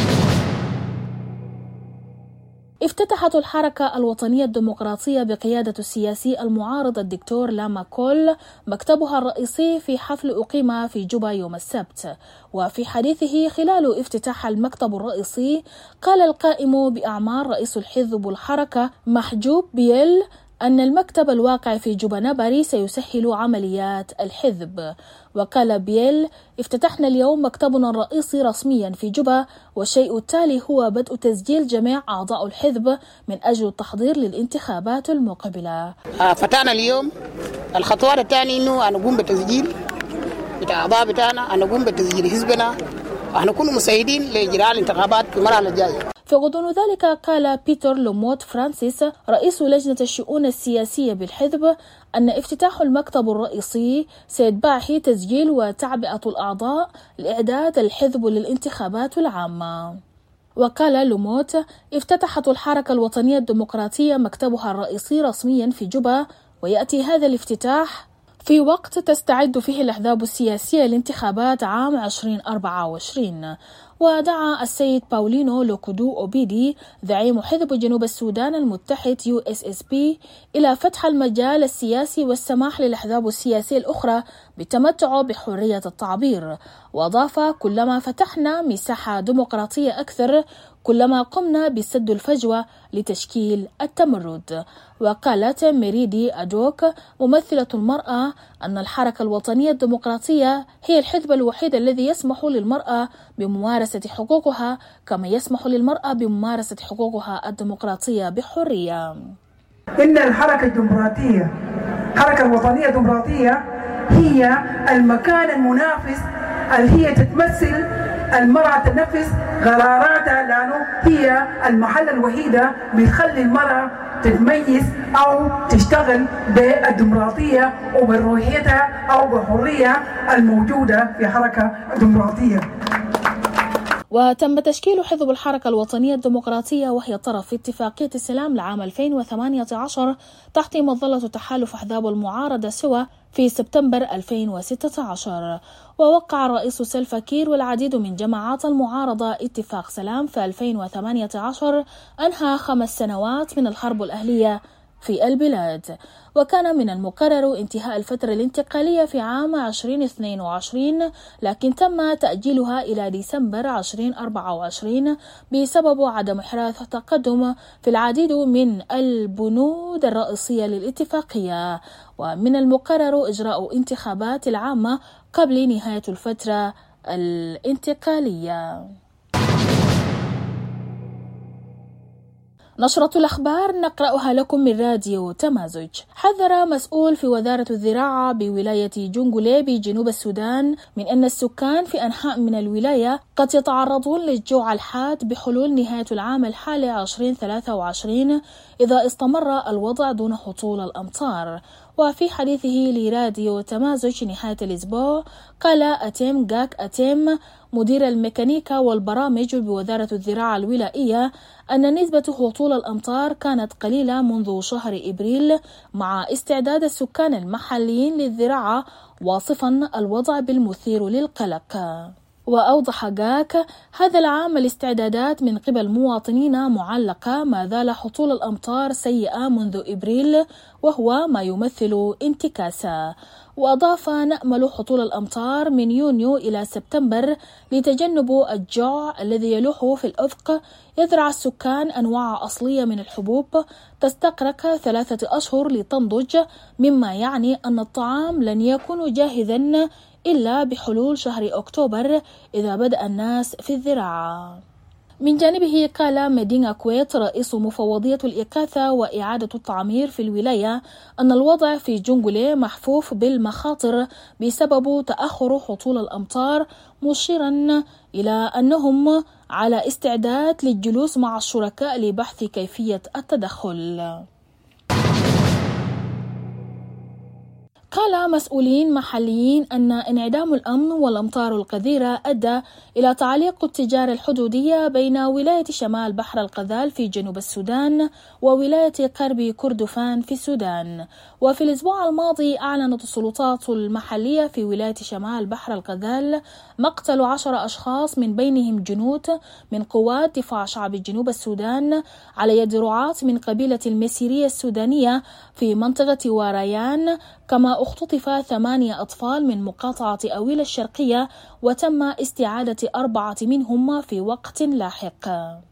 افتتحت الحركة الوطنية الديمقراطية بقيادة السياسي المعارض الدكتور لاما كول مكتبها الرئيسي في حفل أقيم في جوبا يوم السبت. وفي حديثه خلال افتتاح المكتب الرئيسي قال القائم بأعمال رئيس الحزب الحركة محجوب بيل أن المكتب الواقع في جوبا نبري سيسهل عمليات الحزب. وقال بيل: افتتحنا اليوم مكتبنا الرئيسي رسميا في جوبا، والشيء التالي هو بدء تسجيل جميع أعضاء الحزب من أجل التحضير للانتخابات المقبلة. فتحنا اليوم الخطوة الثانية إنه نقوم بالتسجيل بتاع أعضاء بتاعنا، نقوم بتسجيل حزبنا، ونكون مساعدين لإجراء الانتخابات في المرحلة الجاية. في غضون ذلك قال بيتر لوموت فرانسيس رئيس لجنة الشؤون السياسية بالحزب أن افتتاح المكتب الرئيسي سيتبعه تسجيل وتعبئة الأعضاء لإعداد الحزب للانتخابات العامة. وقال لوموت: افتتحت الحركة الوطنية الديمقراطية مكتبها الرئيسي رسميا في جوبا، ويأتي هذا الافتتاح في وقت تستعد فيه الأحزاب السياسية لانتخابات عام ألفين وأربعة وعشرين. ودعا السيد باولينو لوكودو أوبيدي زعيم حزب جنوب السودان المتحد يو إس إس بي إلى فتح المجال السياسي والسماح للأحزاب السياسية الأخرى بالتمتع بحرية التعبير. وأضاف: كلما فتحنا مساحة ديمقراطية أكثر كلما قمنا بسد الفجوة لتشكيل التمرد. وقالت ميريدي أدوك ممثلة المرأة أن الحركة الوطنية الديمقراطية هي الحزب الوحيد الذي يسمح للمرأة بممارسة حقوقها كما يسمح للمرأة بممارسة حقوقها الديمقراطية بحرية. إن الحركة الديمقراطية الحركة الوطنية الديمقراطية هي المكان المنافس اللي هي تتمثل المرأة تنفذ قراراتها، لأنه هي المحل الوحيدة بتخلي المرأة تتميز أو تشتغل بالديمقراطية وبروحيتها أو بالحرية الموجودة في حركة الديمقراطية. وتم تشكيل حزب الحركة الوطنية الديمقراطية وهي طرف في اتفاقية السلام لعام ألفين وثمانية عشر تحت مظلة تحالف أحزاب المعارضة سوا في سبتمبر ألفين وستة عشر. ووقع الرئيس سلفا كير والعديد من جماعات المعارضة اتفاق سلام في ألفين وثمانية عشر أنهى خمس سنوات من الحرب الأهلية في البلاد. وكان من المقرر انتهاء الفترة الانتقالية في عام ألفين واثنين وعشرين، لكن تم تأجيلها إلى ديسمبر ألفين وأربعة وعشرين بسبب عدم إحراز تقدم في العديد من البنود الرئيسية للاتفاقية. ومن المقرر إجراء انتخابات العامة قبل نهاية الفترة الانتقالية. نشرة الأخبار نقرأها لكم من راديو تمازج. حذر مسؤول في وزارة الزراعة بولاية جونغولي بجنوب السودان من أن السكان في أنحاء من الولاية قد يتعرضون للجوع الحاد بحلول نهاية العام الحالي ألفين وثلاثة وعشرين إذا استمر الوضع دون هطول الأمطار. وفي حديثه لراديو تمازج نهاية الأسبوع قال أتيم جاك أتيم مدير الميكانيكا والبرامج بوزارة الزراعة الولائية أن نسبة هطول الأمطار كانت قليلة منذ شهر إبريل مع استعداد السكان المحليين للزراعة، واصفا الوضع بالمثير للقلق. وأوضح جاك: هذا العام الاستعدادات من قبل مواطنين معلقة، ما زال هطول الأمطار سيئة منذ إبريل وهو ما يمثل انتكاسة. وأضاف: نأمل حصول الأمطار من يونيو إلى سبتمبر لتجنب الجوع الذي يلوح في الأفق. يزرع السكان أنواع أصلية من الحبوب تستغرق ثلاثة أشهر لتنضج، مما يعني أن الطعام لن يكون جاهزا إلا بحلول شهر أكتوبر إذا بدأ الناس في الزراعة. من جانبه قال مدينة كويت رئيس مفوضية الإغاثة وإعادة التعمير في الولاية أن الوضع في جنجولي محفوف بالمخاطر بسبب تأخر هطول الأمطار، مشيرا إلى أنهم على استعداد للجلوس مع الشركاء لبحث كيفية التدخل. قال مسؤولين محليين أن انعدام الأمن والأمطار الغزيرة أدى إلى تعليق التجارة الحدودية بين ولاية شمال بحر الغزال في جنوب السودان وولاية غرب كردفان في السودان. وفي الأسبوع الماضي أعلنت السلطات المحلية في ولاية شمال بحر الغزال مقتل عشر أشخاص من بينهم جنود من قوات دفاع شعب جنوب السودان على يد رعاة من قبيلة المسيرية السودانية في منطقة وريان، كما اختطف ثمانية أطفال من مقاطعة أويل الشرقية وتم استعادة أربعة منهم في وقت لاحق.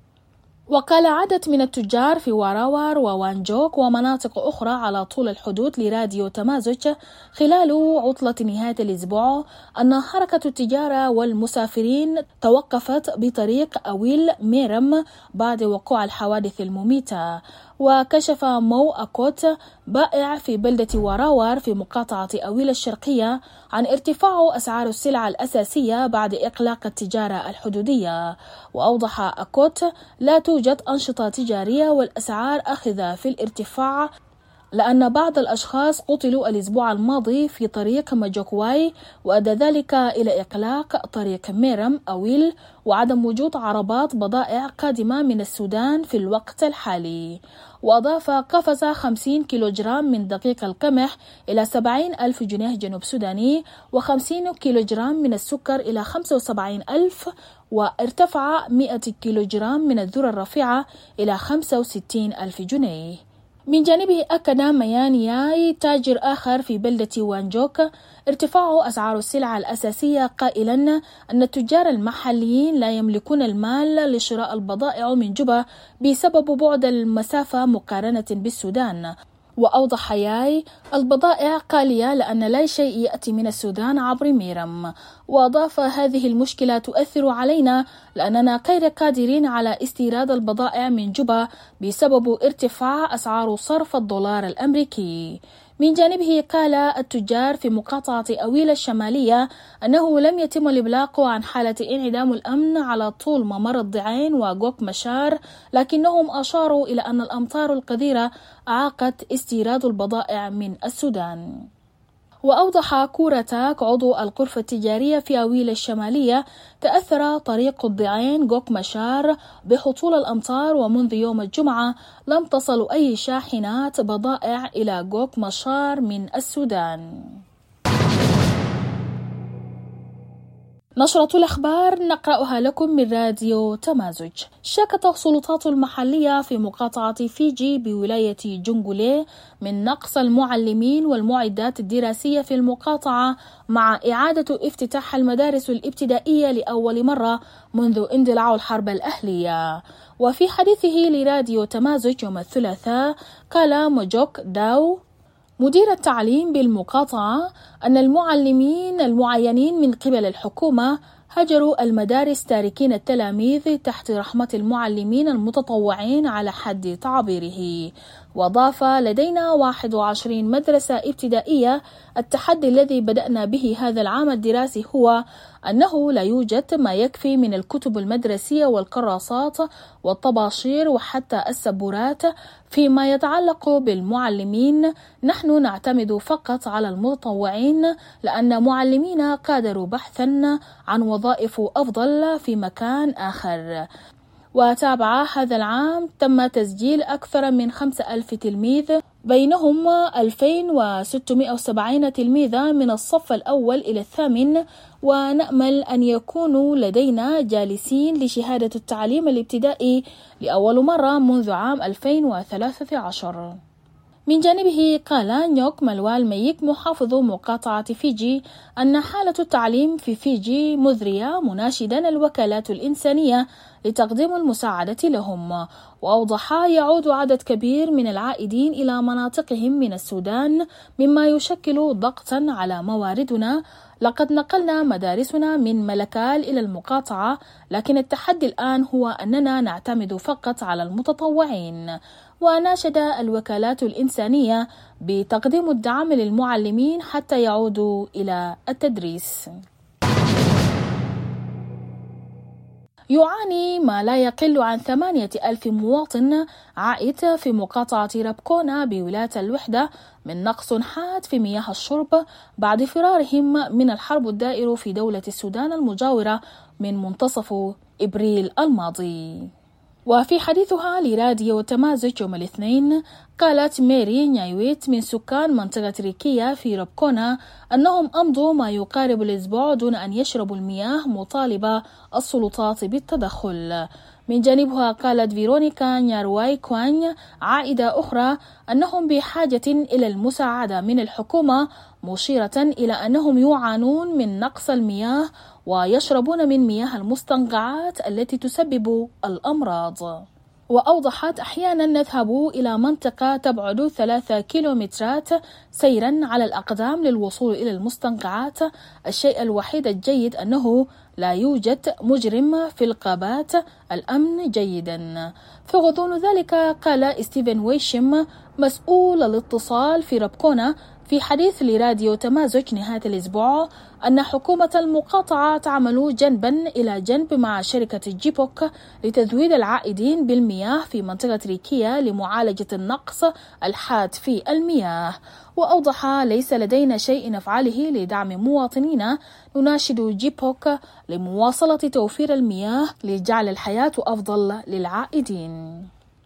وقال عدد من التجار في واراوار ووانجوك ومناطق أخرى على طول الحدود لراديو تمازج خلال عطلة نهاية الأسبوع أن حركة التجارة والمسافرين توقفت بطريق أويل ميرم بعد وقوع الحوادث المميتة. وكشف مو أكوت بائع في بلدة واراوار في مقاطعة أويل الشرقية عن ارتفاع أسعار السلع الأساسية بعد إغلاق التجارة الحدودية. وأوضح أكوت: لا توجد أنشطة تجارية والأسعار أخذ في الارتفاع لأن بعض الأشخاص قتلوا الأسبوع الماضي في طريق مجوكواي، وأدى ذلك إلى إغلاق طريق ميرم أويل وعدم وجود عربات بضائع قادمة من السودان في الوقت الحالي. وأضاف: قفز خمسين كيلوغرام من دقيق القمح إلى سبعين ألف جنيه جنوب سوداني، وخمسين كيلوغرام من السكر إلى خمسة وسبعين ألف، وارتفع مئة كيلوغرام من الذرة الرفيعة إلى خمسة وستين ألف جنيه. من جانبه أكد ميانياي تاجر آخر في بلدة وانجوك ارتفاع أسعار السلع الأساسية، قائلا أن التجار المحليين لا يملكون المال لشراء البضائع من جوبا بسبب بعد المسافة مقارنة بالسودان. وأوضح ياي: البضائع غالية لأن لا شيء يأتي من السودان عبر ميرم. وأضاف: هذه المشكلة تؤثر علينا لأننا غير قادرين على استيراد البضائع من جوبا بسبب ارتفاع أسعار صرف الدولار الأمريكي. من جانبه قال التجار في مقاطعة أويل الشمالية أنه لم يتم الإبلاغ عن حالة انعدام الأمن على طول ممر الضعين وغوك مشار، لكنهم أشاروا إلى أن الأمطار الغزيرة أعاقت استيراد البضائع من السودان. وأوضح كورتاك عضو الغرفة التجارية في أويل الشمالية: تأثر طريق الضعين غوك مشار بهطول الأمطار، ومنذ يوم الجمعة لم تصل أي شاحنات بضائع إلى غوك مشار من السودان. نشرة الأخبار نقرأها لكم من راديو تمازج. شكت السلطات المحلية في مقاطعة فيجي بولاية جنجولي من نقص المعلمين والمعدات الدراسية في المقاطعة مع إعادة افتتاح المدارس الابتدائية لأول مرة منذ اندلاع الحرب الأهلية. وفي حديثه لراديو تمازج يوم الثلاثاء قال موجوك داو مدير التعليم بالمقاطعة أن المعلمين المعينين من قبل الحكومة هجروا المدارس تاركين التلاميذ تحت رحمة المعلمين المتطوعين على حد تعبيره. وضاف: لدينا واحد وعشرين مدرسة ابتدائية. التحدي الذي بدأنا به هذا العام الدراسي هو أنه لا يوجد ما يكفي من الكتب المدرسية والكراسات والطباشير وحتى السبورات. فيما يتعلق بالمعلمين نحن نعتمد فقط على المتطوعين لأن معلمين قادروا بحثا عن وظائف أفضل في مكان آخر. وتابع: هذا العام تم تسجيل أكثر من خمسة ألف تلميذ، بينهم ألفين وستمائة وسبعين تلميذا من الصف الأول إلى الثامن، ونأمل أن يكونوا لدينا جالسين لشهادة التعليم الابتدائي لأول مرة منذ عام ألفين وثلاثة عشر. من جانبه قال نيوك ملوال ميك محافظ مقاطعة فيجي أن حالة التعليم في فيجي مذرية، مناشدا الوكالات الإنسانية لتقديم المساعدة لهم. وأوضح يعود عدد كبير من العائدين إلى مناطقهم من السودان مما يشكل ضغطا على مواردنا. لقد نقلنا مدارسنا من ملكال إلى المقاطعة، لكن التحدي الآن هو أننا نعتمد فقط على المتطوعين. وناشد الوكالات الإنسانية بتقديم الدعم للمعلمين حتى يعودوا إلى التدريس. يعاني ما لا يقل عن ثمانية ألف مواطن عائد في مقاطعة ربكونا بولاية الوحدة من نقص حاد في مياه الشرب بعد فرارهم من الحرب الدائرة في دولة السودان المجاورة من منتصف إبريل الماضي. وفي حديثها لراديو تمازج يوم الاثنين، قالت ميري نيايويت من سكان منطقة ريكيا في ربكونا أنهم أمضوا ما يقارب الأسبوع دون أن يشربوا المياه، مطالبة السلطات بالتدخل. من جانبها قالت فيرونيكا نيارواي كوان عائدة أخرى أنهم بحاجة إلى المساعدة من الحكومة، مشيرة إلى أنهم يعانون من نقص المياه ويشربون من مياه المستنقعات التي تسبب الأمراض. وأوضحت أحيانا نذهب إلى منطقة تبعد ثلاثة كيلومترات سيرا على الأقدام للوصول إلى المستنقعات. الشيء الوحيد الجيد أنه لا يوجد مجرم في الغابات، الأمن جيدا. في غضون ذلك قال ستيفن ويشم مسؤول الاتصال في ربكونا في حديث لراديو تمازج نهاية الأسبوع أن حكومة المقاطعة تعمل جنبا إلى جنب مع شركة جيبوك لتزويد العائدين بالمياه في منطقة ريكيا لمعالجة النقص الحاد في المياه. وأوضح ليس لدينا شيء نفعله لدعم مواطنينا، نناشد جيبوك لمواصلة توفير المياه لجعل الحياة أفضل للعائدين.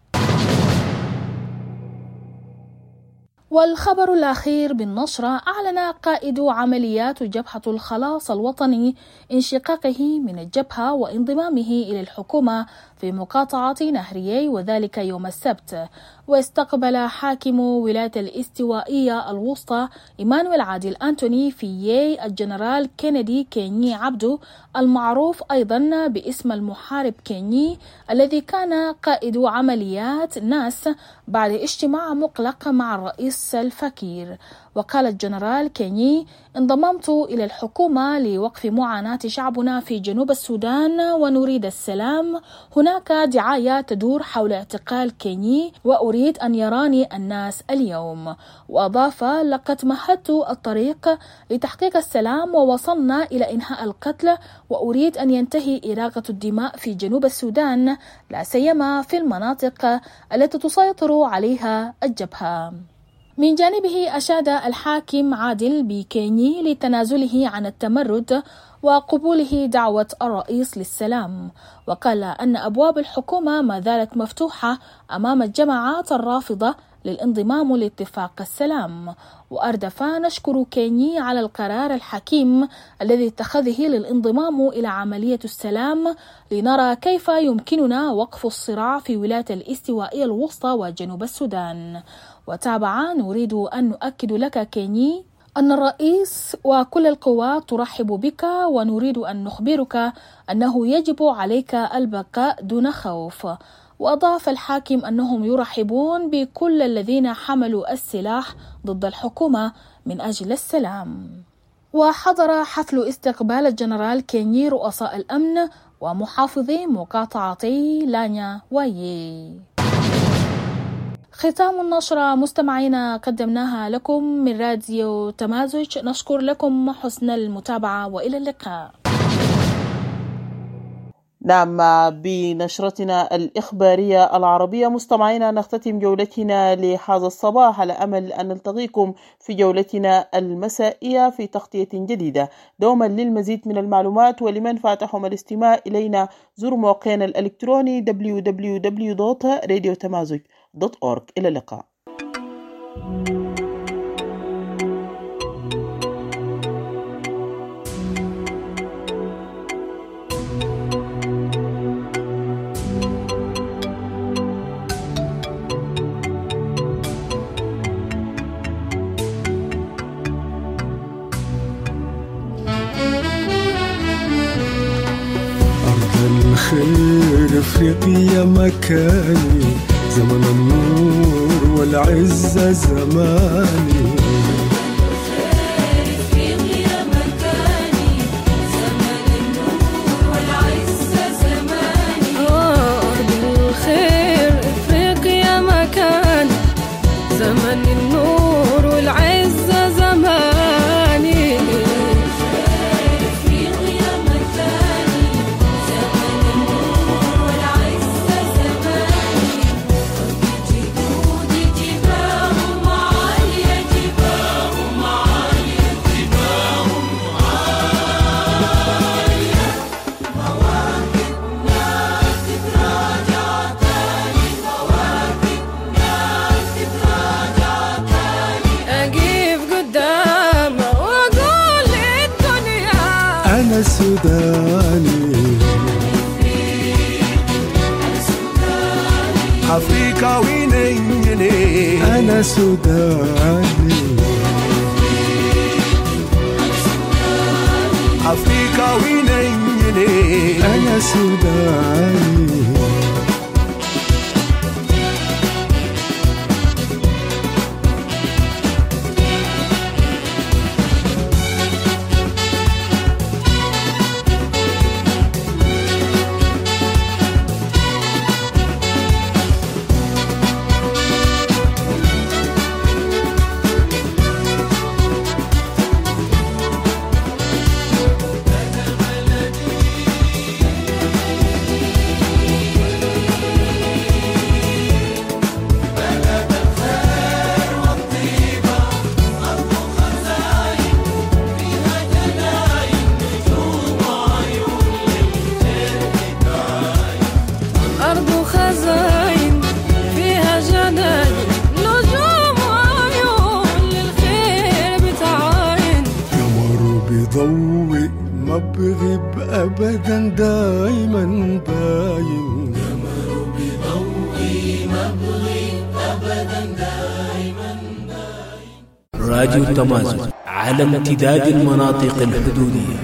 والخبر الأخير بالنشرة، أعلن قائد عمليات جبهة الخلاص الوطني انشقاقه من الجبهة وانضمامه إلى الحكومة في مقاطعة نهريي، وذلك يوم السبت. واستقبل حاكم ولاية الاستوائية الوسطى إيمانويل عادل أنتوني في يي الجنرال كينيدي كيني عبدو، المعروف أيضا باسم المحارب كيني، الذي كان قائد عمليات ناس بعد اجتماع مقلق مع الرئيس الفكير. وقال الجنرال كيني: انضممت إلى الحكومة لوقف معاناة شعبنا في جنوب السودان ونريد السلام. هناك دعاية تدور حول اعتقال كيني وأريد أن يراني الناس اليوم. وأضاف: لقد مهدت الطريق لتحقيق السلام ووصلنا إلى إنهاء القتل، وأريد أن ينتهي إراقة الدماء في جنوب السودان، لا سيما في المناطق التي تسيطر عليها الجبهة. من جانبه أشاد الحاكم عادل بكيني لتنازله عن التمرد وقبوله دعوة الرئيس للسلام، وقال أن أبواب الحكومة ما زالت مفتوحة أمام الجماعات الرافضة للانضمام لاتفاق السلام. وأردف: نشكر كيني على القرار الحكيم الذي اتخذه للانضمام إلى عملية السلام، لنرى كيف يمكننا وقف الصراع في ولاية الاستوائية الوسطى وجنوب السودان. وتابع: نريد أن نؤكد لك كيني أن الرئيس وكل القوات ترحب بك، ونريد أن نخبرك أنه يجب عليك البقاء دون خوف. وأضاف الحاكم أنهم يرحبون بكل الذين حملوا السلاح ضد الحكومة من أجل السلام. وحضر حفل استقبال الجنرال كيني رؤساء الأمن ومحافظي مقاطعتي لانيا ويي. ختام النشرة مستمعينا قدمناها لكم من راديو تمازج، نشكر لكم حسن المتابعة وإلى اللقاء. نعم، بنشرتنا الإخبارية العربية مستمعينا نختتم جولتنا لهذا الصباح، على أمل أن نلتقيكم في جولتنا المسائية في تغطية جديدة. دوما للمزيد من المعلومات ولمن فاتحهم الاستماع إلينا زوروا موقعنا الإلكتروني دبليو دبليو دبليو دوت راديو تمازج دوت أورج. إلى اللقاء. الخير افريقيا مكاني، زمن النور والعزة زماني. زمن النور والعزة زماني. أفريقيا مكاني، زمن النور والعزة زماني. جدودي جباههم عالية، جباههم عالية، جباههم عالية. مواكبنا تتراجع تاني، مواكبنا تتراجع تاني. أجيب قدامه وأقول للدنيا أنا سوداني، أفريقاوي نيني. أنا سوداني، أفريقاوي نيني. أنا سوداني. أرض خزاين فيها جناين، نجوم وعيون للخير بتعاين. قمر بيضوي ما بغيب أبدا دايما باين. قمر بيضوي ما بغيب أبدا دايما باين. راديو تمازن على امتداد المناطق الحدودية.